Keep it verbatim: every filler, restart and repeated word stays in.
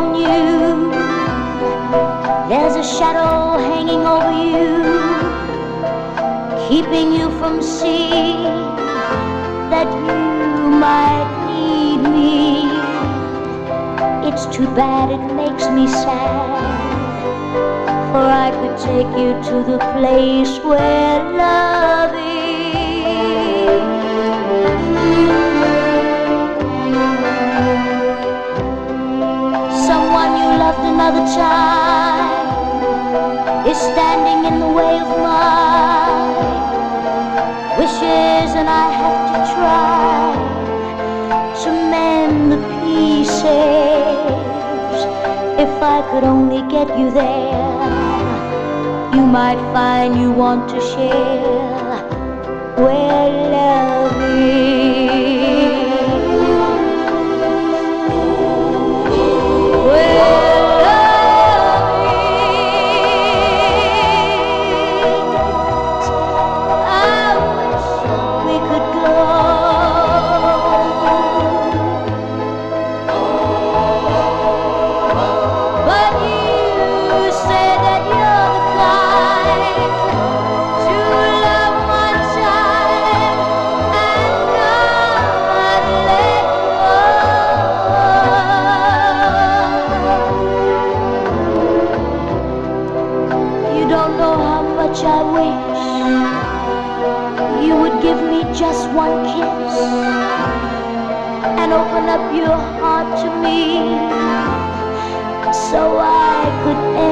known you, there's a shadow hanging over you, keeping you from seeing that you might need me. It's too bad, it makes me sad, for I could take you to the place where love is. Someone you loved another time is standing in the way of my wishes, and I have to try to mend the pieces. If I could only get you there, you might find you want to share where love is. Don't know how much I wish you would give me just one kiss and open up your heart to me, so I could end